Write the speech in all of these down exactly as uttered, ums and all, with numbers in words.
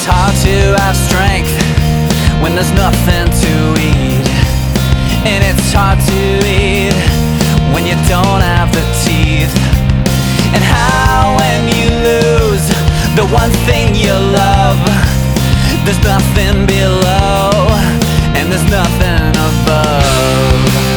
It's hard to have strength when there's nothing to eat, and it's hard to eat when you don't have the teeth. And how when you lose the one thing you love, there's nothing below and there's nothing above.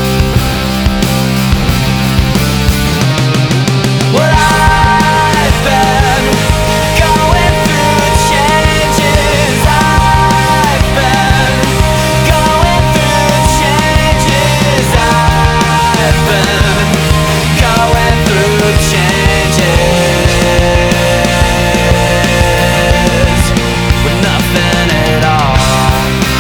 Well, I've been going through changes. I've been going through changes. I've been going through changes with nothing at all.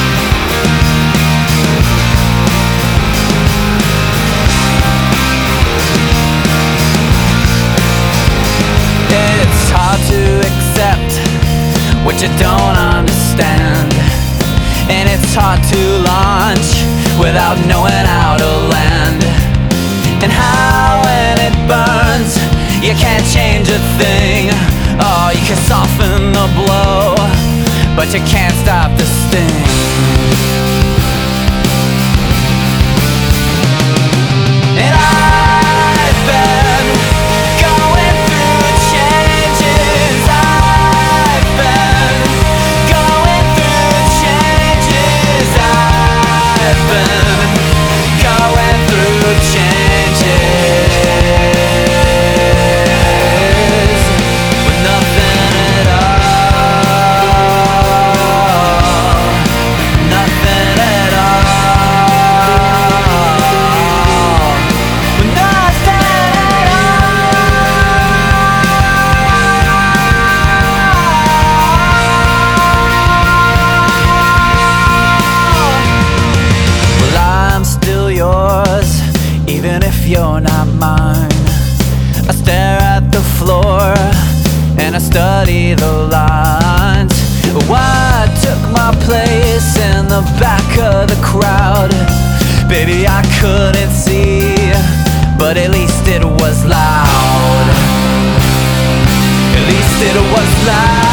It's hard to accept what you don't understand, and it's hard to launch without knowing how to land. And how when it burns, you can't change a thing. Oh, you can soften the blow, but you can't stop the sting. And I've been going through changes. I've been going through changes. I've been going through changes with nothing at all. Nothing at all. With nothing at all. Well, I'm still yours, even if you're not mine. I stare at the floor and I study the lines. What took my place in the back of the crowd? Baby, I couldn't see, but at least it was loud. At least it was loud.